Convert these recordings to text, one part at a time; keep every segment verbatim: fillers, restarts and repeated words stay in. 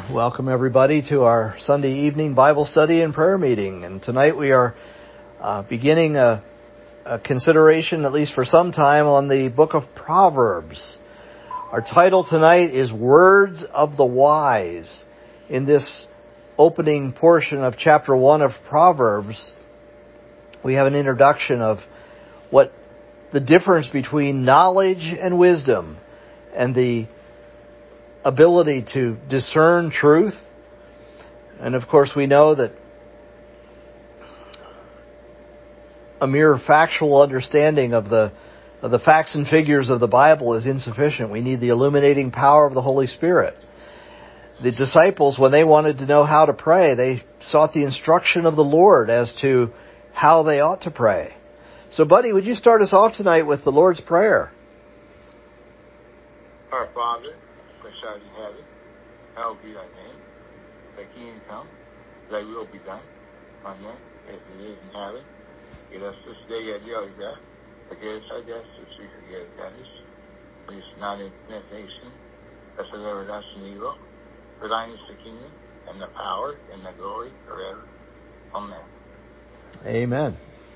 Welcome everybody to our Sunday evening Bible study and prayer meeting. And tonight we are uh, beginning a, a consideration, at least for some time, on the book of Proverbs. Our title tonight is Words of the Wise. In this opening portion of chapter one of Proverbs, we have an introduction of what the difference between knowledge and wisdom and the ability to discern truth. And of course we know that a mere factual understanding of the of the facts and figures of the Bible is insufficient. We need the illuminating power of the Holy Spirit. The disciples, when they wanted to know how to pray, they sought the instruction of the Lord as to how they ought to pray. So, Buddy, would you start us off tonight with the Lord's Prayer? Our Father, which art in heaven, hallowed be thy name. Thy kingdom come, thy will be done, on earth as it is in heaven. Give us this day our daily bread. Forgive us our debts, as we forgive debtors. Lead us not into temptation, but deliver us from evil. For thine is the kingdom, and the power, and the glory, forever. Amen. Amen.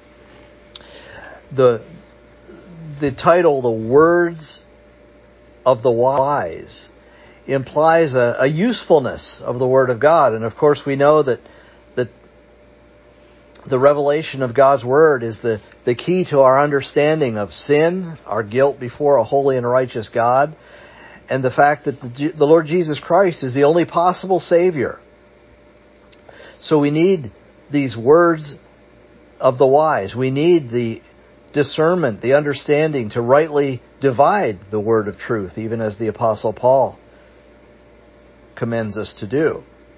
The the title, The Words of the Wise, implies a, a usefulness of the Word of God. And of course we know that that the revelation of God's Word is the, the key to our understanding of sin, our guilt before a holy and righteous God, and the fact that the, the Lord Jesus Christ is the only possible Savior. So we need these words of the wise. We need the discernment, the understanding to rightly divide the word of truth, even as the Apostle Paul commends us to do.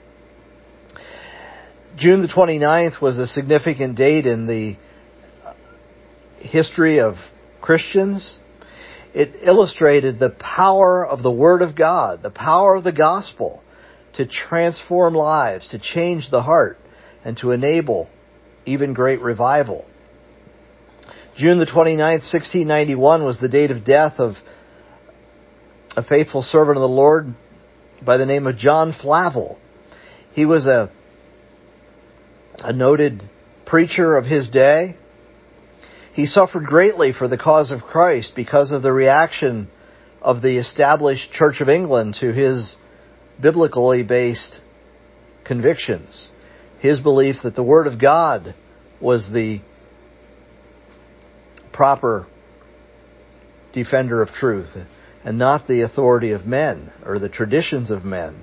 June the twenty-ninth was a significant date in the history of Christians. It illustrated the power of the Word of God, the power of the gospel to transform lives, to change the heart, and to enable even great revival. June the twenty-ninth, sixteen ninety-one was the date of death of a faithful servant of the Lord by the name of John Flavel. He was a, a noted preacher of his day. He suffered greatly for the cause of Christ because of the reaction of the established Church of England to his biblically based convictions. His belief that the Word of God was the proper defender of truth and not the authority of men or the traditions of men.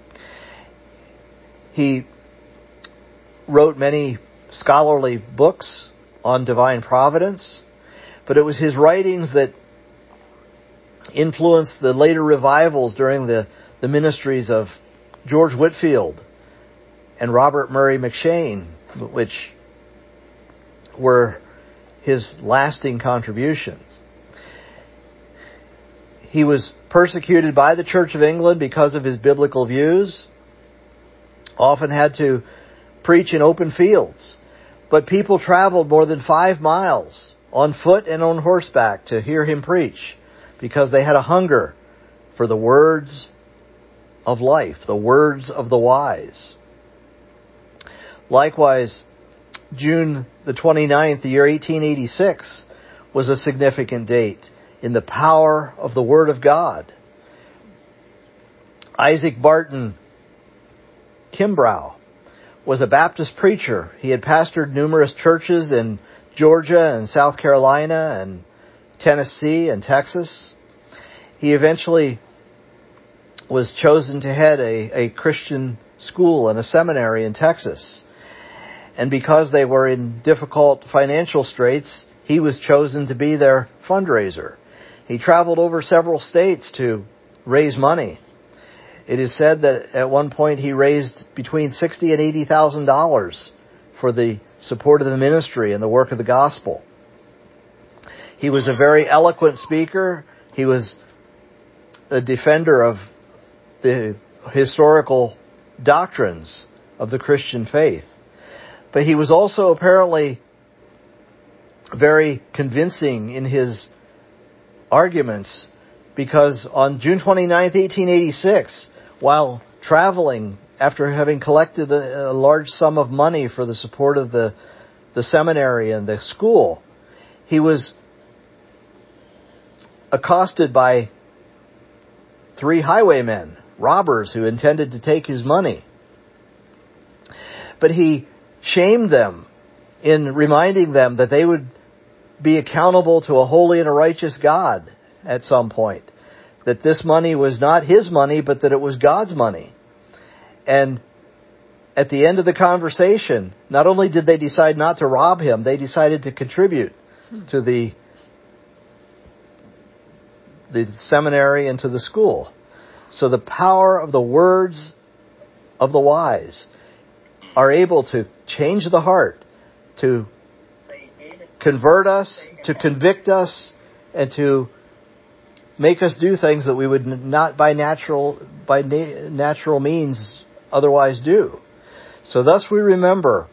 He wrote many scholarly books on divine providence, but it was his writings that influenced the later revivals during the, the ministries of George Whitefield and Robert Murray McCheyne, which were his lasting contributions. He was persecuted by the Church of England because of his biblical views, often had to preach in open fields, but people traveled more than five miles on foot and on horseback to hear him preach because they had a hunger for the words of life, the words of the wise. Likewise, June the twenty-ninth, the year eighteen eighty-six, was a significant date in the power of the Word of God. Isaac Barton Kimbrough was a Baptist preacher. He had pastored numerous churches in Georgia and South Carolina and Tennessee and Texas. He eventually was chosen to head a, a Christian school and a seminary in Texas. And because they were in difficult financial straits, he was chosen to be their fundraiser. He traveled over several states to raise money. It is said that at one point he raised between sixty thousand dollars and eighty thousand dollars for the support of the ministry and the work of the gospel. He was a very eloquent speaker. He was a defender of the historical doctrines of the Christian faith. But he was also apparently very convincing in his arguments, because on June twenty-ninth, eighteen eighty-six, while traveling after having collected a, a large sum of money for the support of the, the seminary and the school, he was accosted by three highwaymen, robbers who intended to take his money. But he shamed them in reminding them that they would be accountable to a holy and a righteous God at some point. That this money was not his money, but that it was God's money. And at the end of the conversation, not only did they decide not to rob him, they decided to contribute to the the seminary and to the school. So the power of the words of the wise are able to change the heart, to convert us, to convict us, and to make us do things that we would not by natural by na- natural means otherwise do. So thus we remember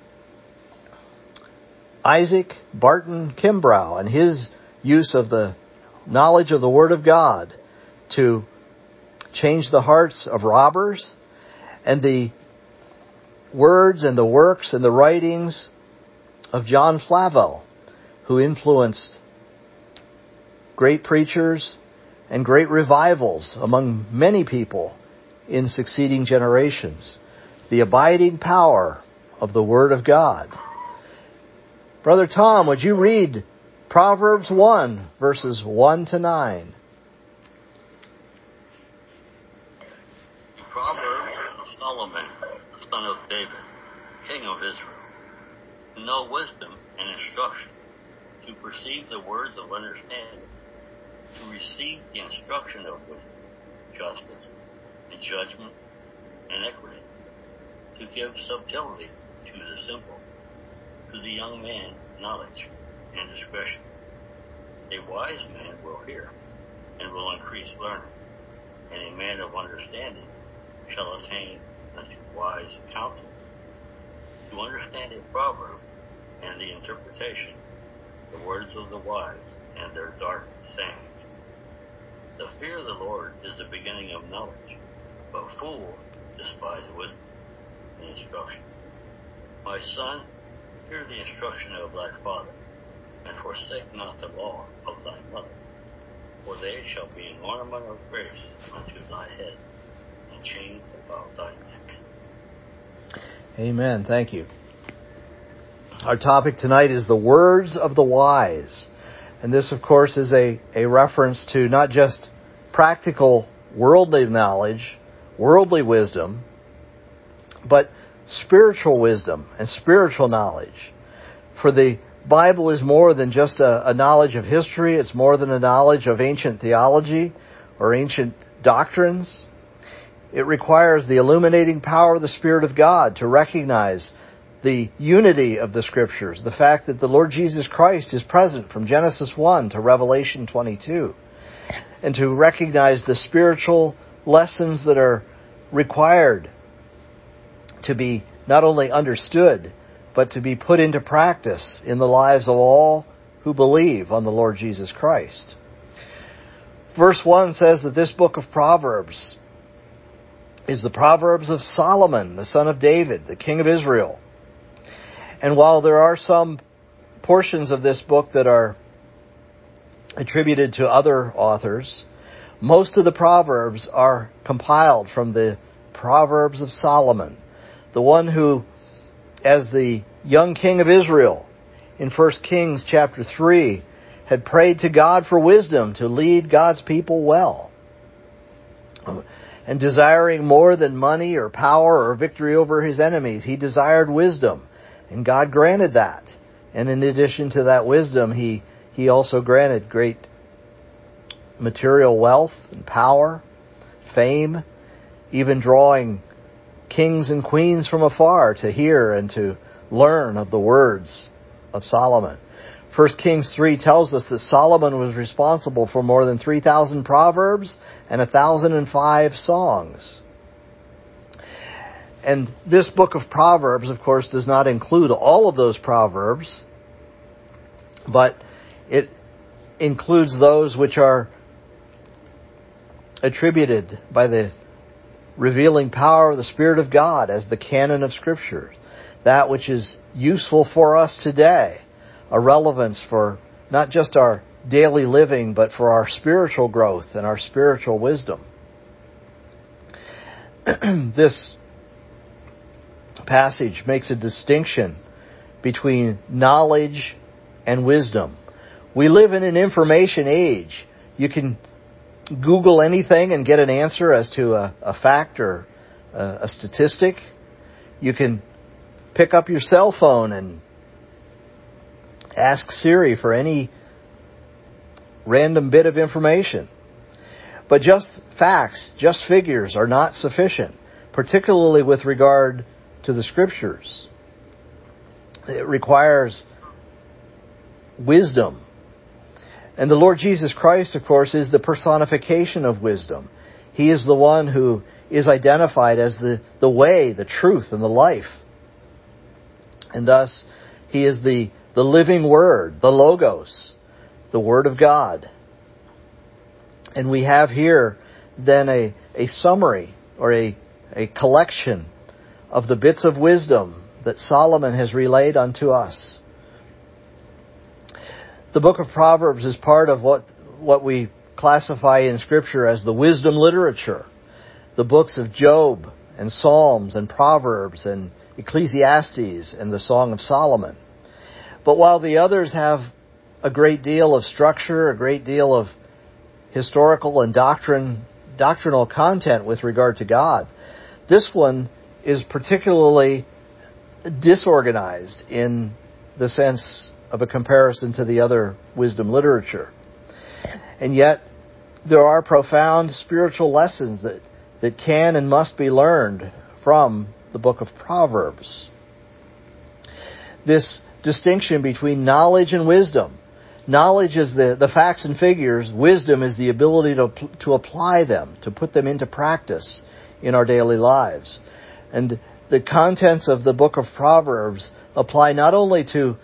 Isaac Barton Kimbrough and his use of the knowledge of the Word of God to change the hearts of robbers, and the words and the works and the writings of John Flavel, who influenced great preachers and great revivals among many people in succeeding generations. The abiding power of the Word of God. Brother Tom, would you read Proverbs one, verses one to nine? Proverbs of Solomon, the son of David, king of Israel, to know wisdom and instruction, to perceive the words of understanding, to receive the instruction of wisdom, justice, and judgment, and equity, to give subtlety to the simple, to the young man knowledge and discretion. A wise man will hear, and will increase learning, and a man of understanding shall attain unto wise counsel. To understand a proverb and the interpretation, the words of the wise and their dark sayings. The fear of the Lord is the beginning of knowledge, but fools despise wisdom and instruction. My son, hear the instruction of thy father, and forsake not the law of thy mother, for they shall be an ornament of grace unto thy head, and chain about thy neck. Amen. Thank you. Our topic tonight is the words of the wise. And this, of course, is a, a reference to not just practical worldly knowledge, worldly wisdom, but spiritual wisdom and spiritual knowledge. For the Bible is more than just a, a knowledge of history. It's more than a knowledge of ancient theology or ancient doctrines. It requires the illuminating power of the Spirit of God to recognize the unity of the Scriptures, the fact that the Lord Jesus Christ is present from Genesis one to Revelation twenty-two, and to recognize the spiritual lessons that are required to be not only understood, but to be put into practice in the lives of all who believe on the Lord Jesus Christ. Verse one says that this book of Proverbs is the Proverbs of Solomon, the son of David, the king of Israel. And while there are some portions of this book that are attributed to other authors, most of the Proverbs are compiled from the Proverbs of Solomon, the one who, as the young king of Israel, in First Kings chapter three, had prayed to God for wisdom to lead God's people well. And desiring more than money or power or victory over his enemies, he desired wisdom. And God granted that. And in addition to that wisdom, He He also granted great material wealth and power, fame, even drawing kings and queens from afar to hear and to learn of the words of Solomon. First Kings three tells us that Solomon was responsible for more than three thousand proverbs and one thousand five songs. And this book of Proverbs, of course, does not include all of those proverbs, but it includes those which are attributed by the revealing power of the Spirit of God as the canon of Scripture, that which is useful for us today, a relevance for not just our daily living, but for our spiritual growth and our spiritual wisdom. This passage makes a distinction between knowledge and wisdom. We live in an information age. You can Google anything and get an answer as to a, a fact or a, a statistic. You can pick up your cell phone and ask Siri for any random bit of information. But just facts, just figures are not sufficient, particularly with regard to the Scriptures. It requires wisdom. And the Lord Jesus Christ, of course, is the personification of wisdom. He is the one who is identified as the, the way, the truth, and the life. And thus, He is the, the living Word, the Logos, the Word of God. And we have here then a, a summary or a, a collection of the bits of wisdom that Solomon has relayed unto us. The book of Proverbs is part of what, what we classify in Scripture as the wisdom literature. The books of Job and Psalms and Proverbs and Ecclesiastes and the Song of Solomon. But while the others have a great deal of structure, a great deal of historical and doctrine, doctrinal content with regard to God, this one is particularly disorganized in the sense of a comparison to the other wisdom literature. And yet, there are profound spiritual lessons that, that can and must be learned from the book of Proverbs. This distinction between knowledge and wisdom. Knowledge is the, the facts and figures. Wisdom is the ability to, to apply them, to put them into practice in our daily lives. And the contents of the book of Proverbs apply not only to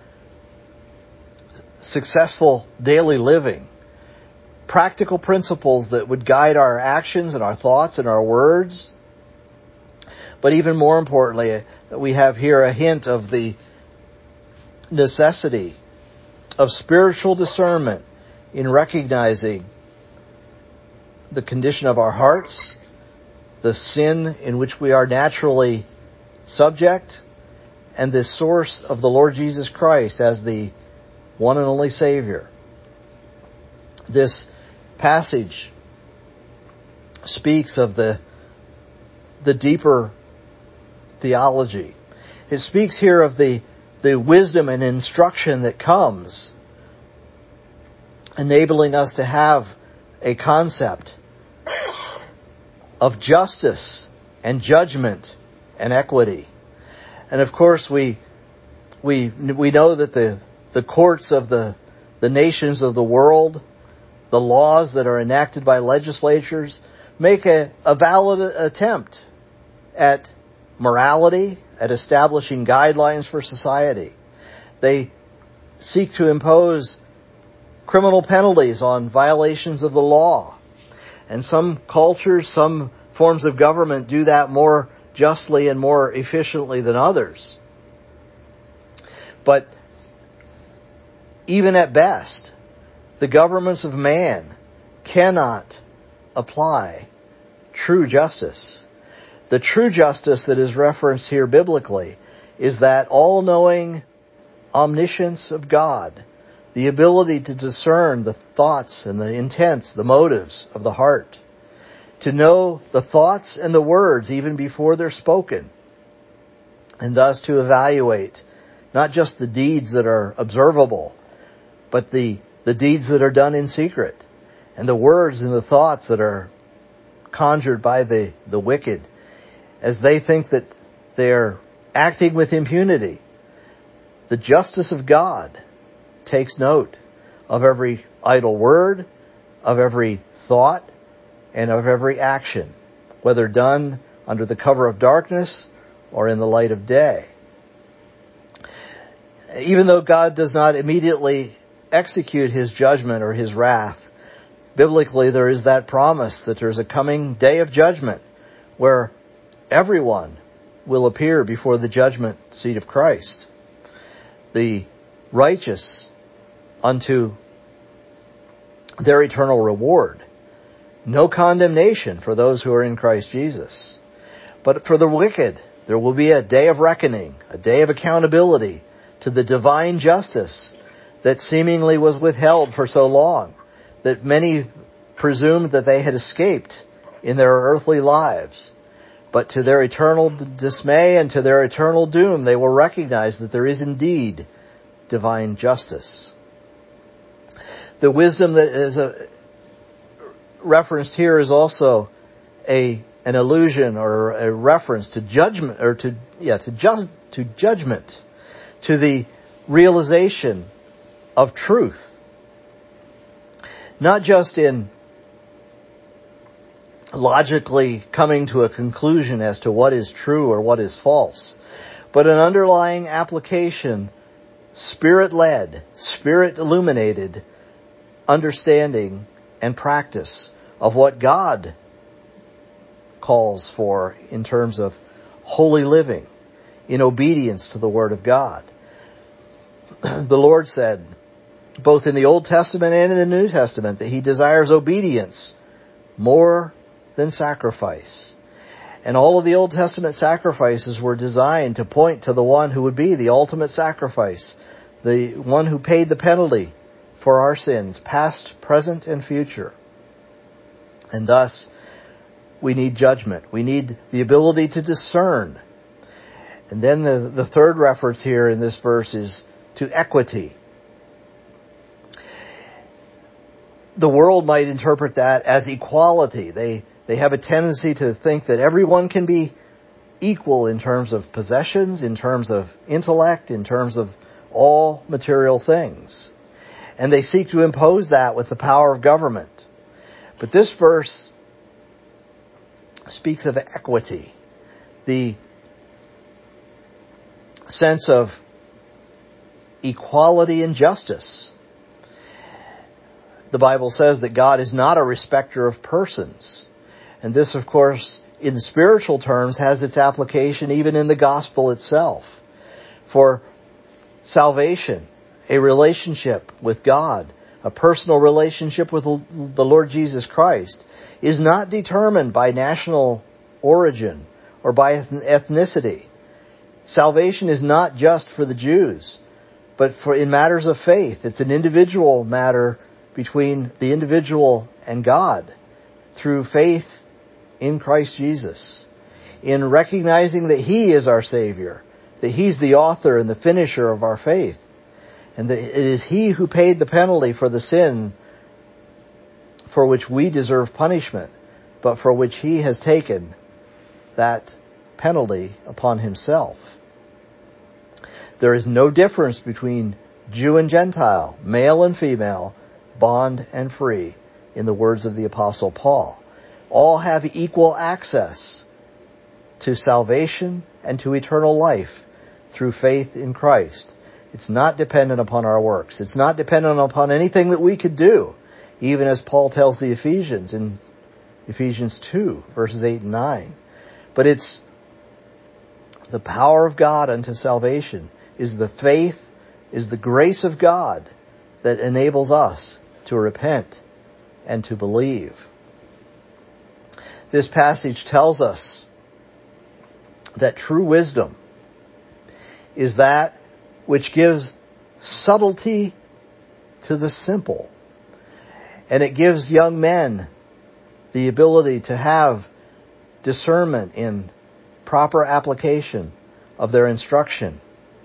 successful daily living, practical principles that would guide our actions and our thoughts and our words, but even more importantly, we have here a hint of the necessity of spiritual discernment in recognizing the condition of our hearts, the sin in which we are naturally subject, and the source of the Lord Jesus Christ as the one and only Savior. This passage speaks of the, the deeper theology. It speaks here of the, the wisdom and instruction that comes, enabling us to have a concept of justice and judgment and equity. And of course, we we we know that the the courts of the the nations of the world, the laws that are enacted by legislatures, make a, a valid attempt at morality, at establishing guidelines for society. They seek to impose criminal penalties on violations of the law. And some cultures, some forms of government do that more justly and more efficiently than others. But even at best, the governments of man cannot apply true justice. The true justice that is referenced here biblically is that all-knowing omniscience of God, the ability to discern the thoughts and the intents, the motives of the heart, to know the thoughts and the words even before they're spoken, and thus to evaluate not just the deeds that are observable, but the, the deeds that are done in secret, and the words and the thoughts that are conjured by the, the wicked, as they think that they're acting with impunity. The justice of God takes note of every idle word, of every thought, and of every action, whether done under the cover of darkness or in the light of day. Even though God does not immediately execute His judgment or His wrath, biblically there is that promise that there's a coming day of judgment where everyone will appear before the judgment seat of Christ. The righteous unto their eternal reward. No condemnation for those who are in Christ Jesus. But for the wicked, there will be a day of reckoning, a day of accountability to the divine justice that seemingly was withheld for so long, that many presumed that they had escaped in their earthly lives. But to their eternal dismay and to their eternal doom, they will recognize that there is indeed divine justice. The wisdom that is a, referenced here is also a an allusion or a reference to judgment, or to yeah to just to judgment, to the realization of truth, not just in logically coming to a conclusion as to what is true or what is false, but an underlying application, Spirit-led, Spirit-illuminated understanding and practice of what God calls for in terms of holy living, in obedience to the Word of God. The Lord said, both in the Old Testament and in the New Testament, that He desires obedience more than sacrifice. And all of the Old Testament sacrifices were designed to point to the one who would be the ultimate sacrifice, the one who paid the penalty for our sins, past, present, and future. And thus, we need judgment. We need the ability to discern. And then the, the third reference here in this verse is to equity. The world might interpret that as equality. They They have a tendency to think that everyone can be equal in terms of possessions, in terms of intellect, in terms of all material things. And they seek to impose that with the power of government. But this verse speaks of equity, the sense of equality and justice. The Bible says that God is not a respecter of persons. And this, of course, in spiritual terms, has its application even in the gospel itself. For salvation, a relationship with God, a personal relationship with the Lord Jesus Christ, is not determined by national origin or by ethnicity. Salvation is not just for the Jews, but for in matters of faith. It's an individual matter between the individual and God through faith in Christ Jesus, in recognizing that He is our Savior, that He's the author and the finisher of our faith, and that it is He who paid the penalty for the sin for which we deserve punishment, but for which He has taken that penalty upon Himself. There is no difference between Jew and Gentile, male and female, bond and free, in the words of the Apostle Paul. All have equal access to salvation and to eternal life through faith in Christ. It's not dependent upon our works. It's not dependent upon anything that we could do, even as Paul tells the Ephesians in Ephesians two, verses eight and nine. But it's the power of God unto salvation, is the faith, is the grace of God that enables us to repent and to believe. This passage tells us that true wisdom is that which gives subtlety to the simple. And it gives young men the ability to have discernment in proper application of their instruction.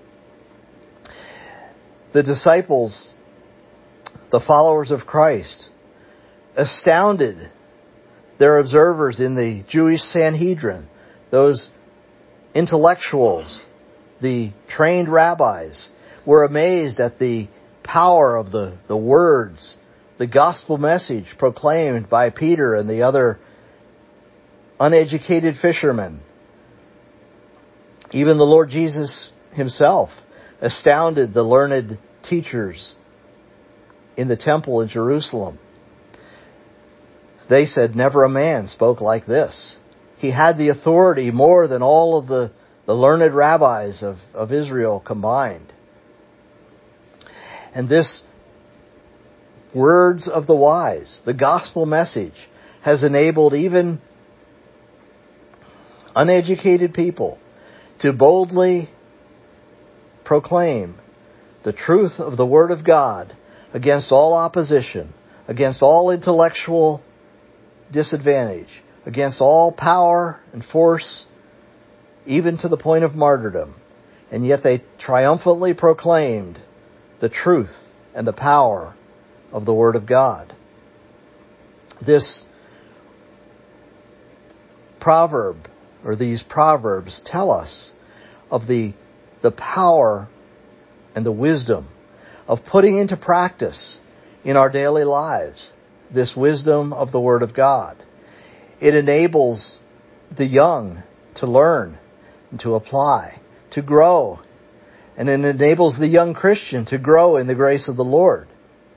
The disciples, the followers of Christ, astounded their observers in the Jewish Sanhedrin, those intellectuals, the trained rabbis, were amazed at the power of the, the words, the gospel message proclaimed by Peter and the other uneducated fishermen. Even the Lord Jesus Himself astounded the learned teachers in the temple in Jerusalem. They said, "Never a man spoke like this. He had the authority more than all of the, the learned rabbis of, of Israel combined. And this words of the wise, the gospel message, has enabled even uneducated people to boldly proclaim the truth of the Word of God against all opposition, against all intellectual disadvantage, against all power and force, even to the point of martyrdom. And yet they triumphantly proclaimed the truth and the power of the Word of God. This proverb, or these proverbs, tell us of the, the power and the wisdom of putting into practice in our daily lives this wisdom of the Word of God. It enables the young to learn and to apply, to grow, and it enables the young Christian to grow in the grace of the Lord.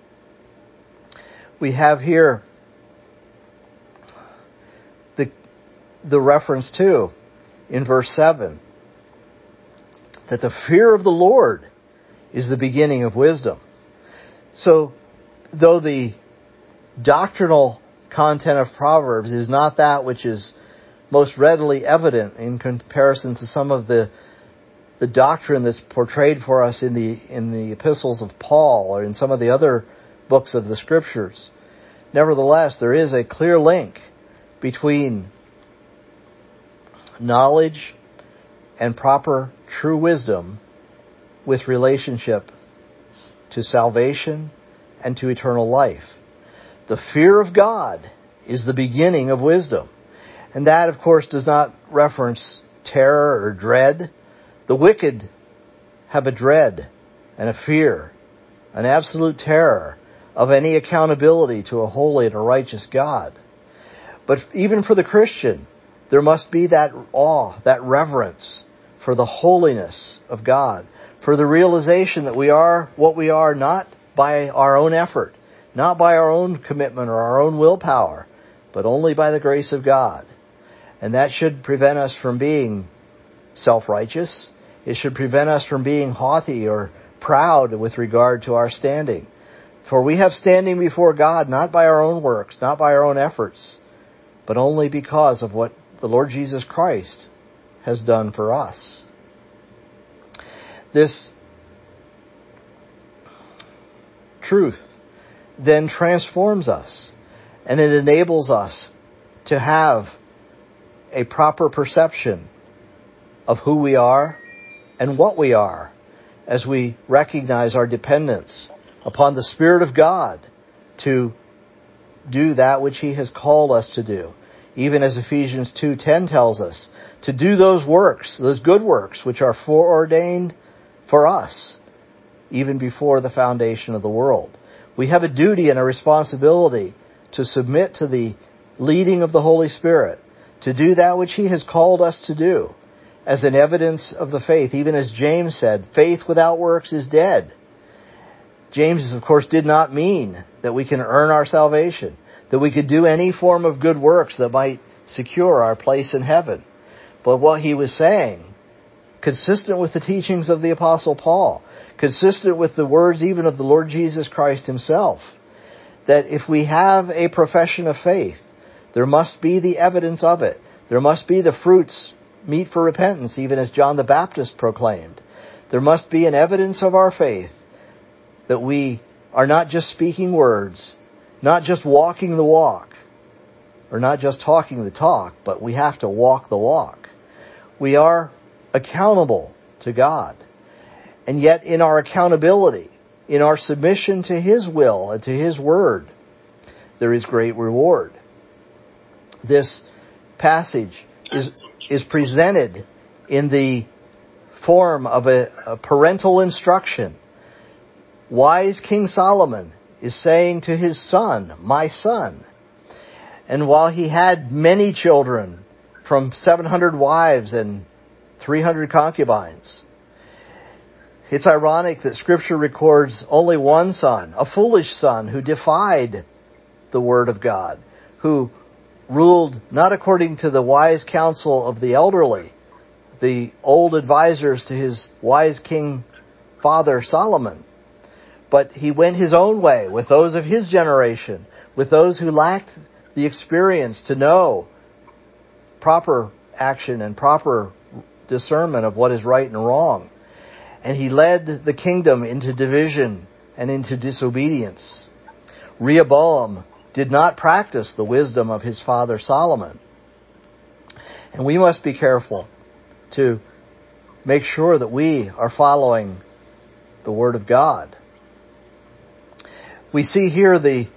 We have here the, the reference too in verse seven that the fear of the Lord is the beginning of wisdom. So, though the doctrinal content of Proverbs is not that which is most readily evident in comparison to some of the the doctrine that's portrayed for us in the in the epistles of Paul or in some of the other books of the Scriptures, nevertheless, there is a clear link between knowledge and proper true wisdom with relationship to salvation and to eternal life. The fear of God is the beginning of wisdom. And that, of course, does not reference terror or dread. The wicked have a dread and a fear, an absolute terror of any accountability to a holy and a righteous God. But even for the Christian, there must be that awe, that reverence for the holiness of God, for the realization that we are what we are not by our own effort, not by our own commitment or our own willpower, but only by the grace of God. And that should prevent us from being self-righteous. It should prevent us from being haughty or proud with regard to our standing. For we have standing before God not by our own works, not by our own efforts, but only because of what the Lord Jesus Christ has done for us. This truth then transforms us, and it enables us to have a proper perception of who we are and what we are as we recognize our dependence upon the Spirit of God to do that which He has called us to do. Even as Ephesians two ten tells us, to do those works, those good works, which are foreordained for us, even before the foundation of the world. We have a duty and a responsibility to submit to the leading of the Holy Spirit, to do that which He has called us to do, as an evidence of the faith. Even as James said, faith without works is dead. James, of course, did not mean that we can earn our salvation, that we could do any form of good works that might secure our place in heaven. But what he was saying, consistent with the teachings of the Apostle Paul, consistent with the words even of the Lord Jesus Christ Himself, that if we have a profession of faith, there must be the evidence of it. There must be the fruits meet for repentance, even as John the Baptist proclaimed. There must be an evidence of our faith that we are not just speaking words, not just walking the walk, or not just talking the talk, but we have to walk the walk. We are accountable to God. And yet in our accountability, in our submission to His will and to His word, there is great reward. This passage is, is presented in the form of a, a parental instruction. Wise King Solomon is saying to his son, my son. And while he had many children, from seven hundred wives and three hundred concubines, it's ironic that Scripture records only one son, a foolish son who defied the Word of God, who ruled not according to the wise counsel of the elderly, the old advisors to his wise king father Solomon, but he went his own way with those of his generation, with those who lacked the experience to know proper action and proper discernment of what is right and wrong. And he led the kingdom into division and into disobedience. Rehoboam did not practice the wisdom of his father Solomon. And we must be careful to make sure that we are following the Word of God. We see here the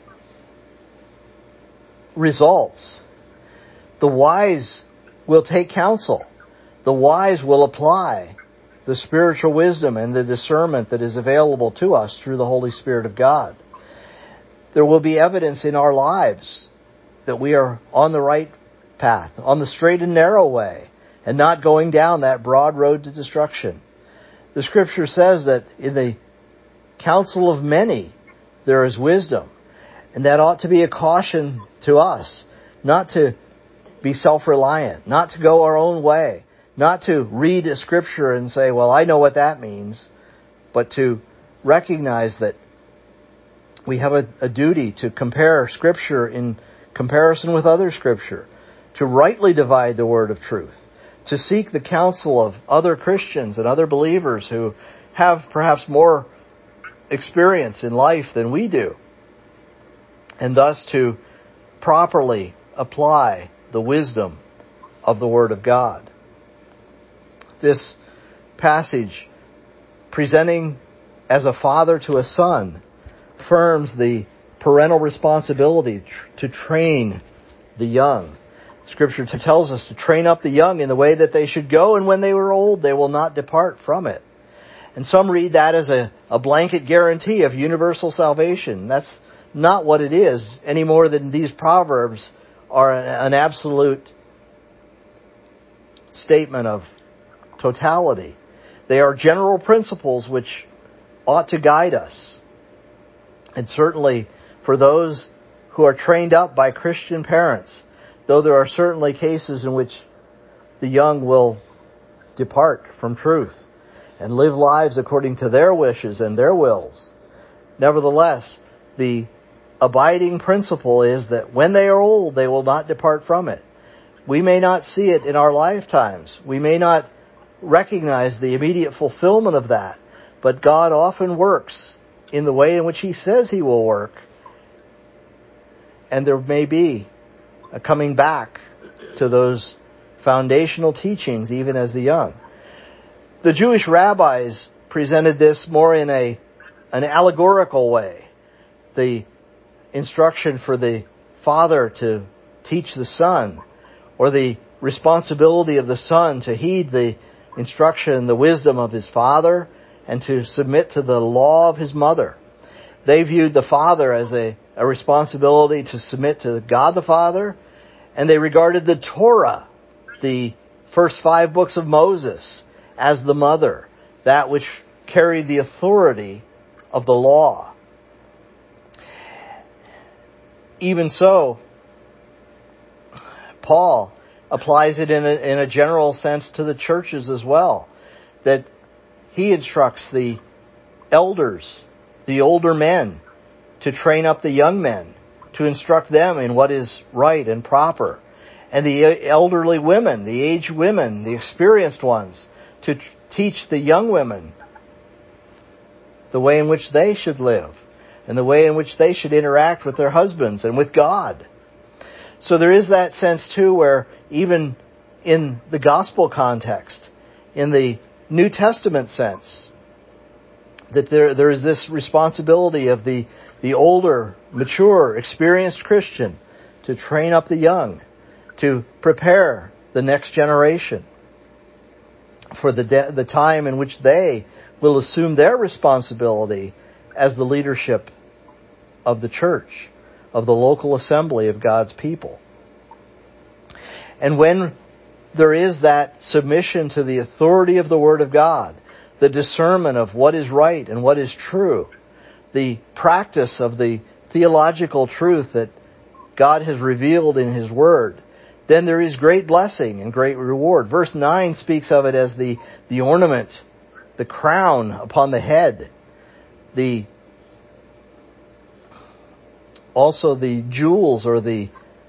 results. The wise will take counsel. The wise will apply the spiritual wisdom and the discernment that is available to us through the Holy Spirit of God. There will be evidence in our lives that we are on the right path, on the straight and narrow way, and not going down that broad road to destruction. The Scripture says that in the counsel of many there is wisdom, and that ought to be a caution to us not to be self-reliant, not to go our own way, not to read a Scripture and say, well, I know what that means, but to recognize that we have a, a duty to compare Scripture in comparison with other Scripture, to rightly divide the word of truth, to seek the counsel of other Christians and other believers who have perhaps more experience in life than we do, and thus to properly apply the wisdom of the Word of God. This passage, presenting as a father to a son, affirms the parental responsibility to train the young. Scripture tells us to train up the young in the way that they should go, and when they were old, they will not depart from it. And some read that as a, a blanket guarantee of universal salvation. That's not what it is, any more than these proverbs are an, an absolute statement of totality. They are general principles which ought to guide us. And certainly for those who are trained up by Christian parents, though there are certainly cases in which the young will depart from truth and live lives according to their wishes and their wills, nevertheless, the abiding principle is that when they are old, they will not depart from it. We may not see it in our lifetimes. We may not recognize the immediate fulfillment of that, but God often works in the way in which He says He will work. And there may be a coming back to those foundational teachings even as the young. The Jewish rabbis presented this more in a an allegorical way. The instruction for the father to teach the son, or the responsibility of the son to heed the instruction and the wisdom of his father and to submit to the law of his mother. They viewed the father as a, a responsibility to submit to God the Father, and they regarded the Torah, the first five books of Moses, as the mother, that which carried the authority of the law. Even so, Paul applies it in a, in a general sense to the churches as well, that he instructs the elders, the older men, to train up the young men, to instruct them in what is right and proper, and the elderly women, the aged women, the experienced ones, to t- teach the young women the way in which they should live and the way in which they should interact with their husbands and with God. So there is that sense too where even in the gospel context, in the New Testament sense, that there there is this responsibility of the, the older, mature, experienced Christian to train up the young, to prepare the next generation for the de- the time in which they will assume their responsibility as the leadership of the church, of the local assembly of God's people. And when there is that submission to the authority of the Word of God, the discernment of what is right and what is true, the practice of the theological truth that God has revealed in His Word, then there is great blessing and great reward. Verse nine speaks of it as the, the ornament, the crown upon the head, the also the jewels or the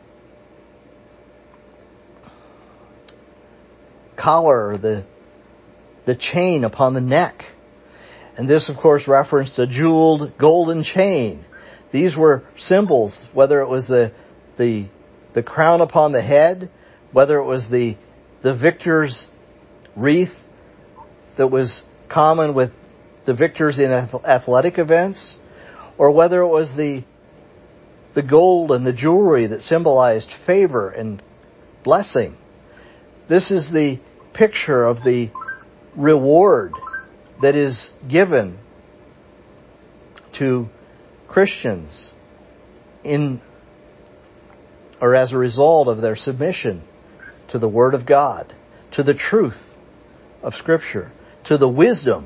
collar, the the chain upon the neck. And this, of course, referenced a jeweled golden chain. These were symbols, whether it was the the the crown upon the head, whether it was the the victor's wreath that was common with the victors in athletic events, or whether it was the the gold and the jewelry that symbolized favor and blessing. This is the picture of the reward that is given to Christians in or as a result of their submission to the Word of God, to the truth of Scripture, to the wisdom,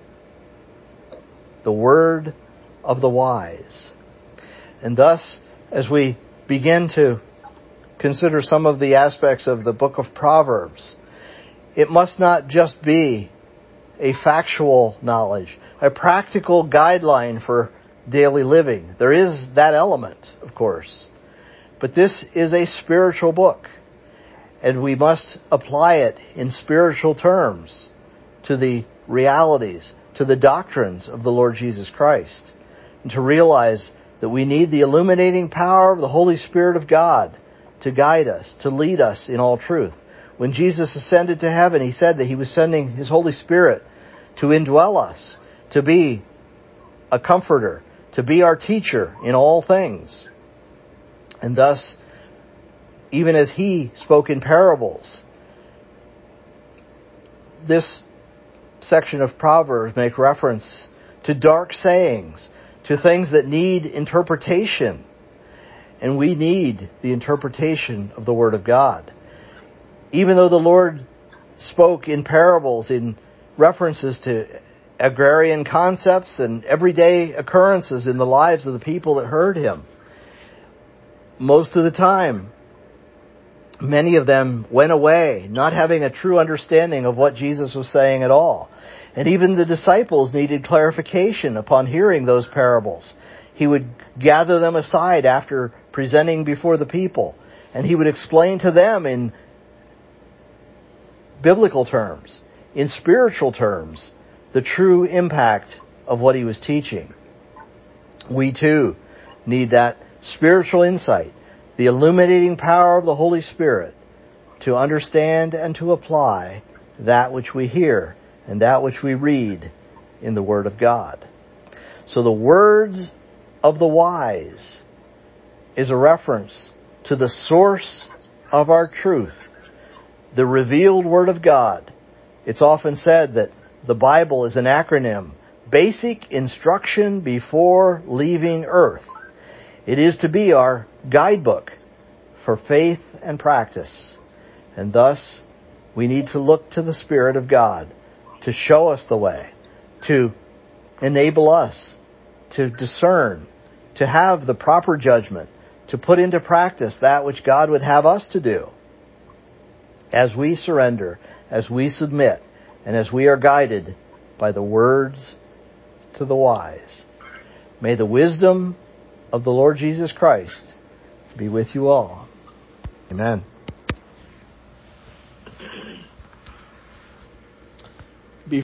the word of the wise. And thus, as we begin to consider some of the aspects of the book of Proverbs, it must not just be a factual knowledge, a practical guideline for daily living. There is that element, of course. But this is a spiritual book, and we must apply it in spiritual terms to the realities, to the doctrines of the Lord Jesus Christ, and to realize that we need the illuminating power of the Holy Spirit of God to guide us, to lead us in all truth. When Jesus ascended to heaven, He said that He was sending His Holy Spirit to indwell us, to be a comforter, to be our teacher in all things. And thus, even as He spoke in parables, this section of Proverbs makes reference to dark sayings, to things that need interpretation. And we need the interpretation of the Word of God. Even though the Lord spoke in parables, in references to agrarian concepts and everyday occurrences in the lives of the people that heard Him, most of the time, many of them went away, not having a true understanding of what Jesus was saying at all. And even the disciples needed clarification upon hearing those parables. He would gather them aside after presenting before the people, and He would explain to them in biblical terms, in spiritual terms, the true impact of what He was teaching. We too need that spiritual insight, the illuminating power of the Holy Spirit to understand and to apply that which we hear and that which we read in the Word of God. So the words of the wise is a reference to the source of our truth, the revealed Word of God. It's often said that the Bible is an acronym, Basic Instruction Before Leaving Earth. It is to be our guidebook for faith and practice. And thus, we need to look to the Spirit of God to show us the way, to enable us to discern, to have the proper judgment, to put into practice that which God would have us to do as we surrender, as we submit, and as we are guided by the words to the wise. May the wisdom of the Lord Jesus Christ be with you all. Amen.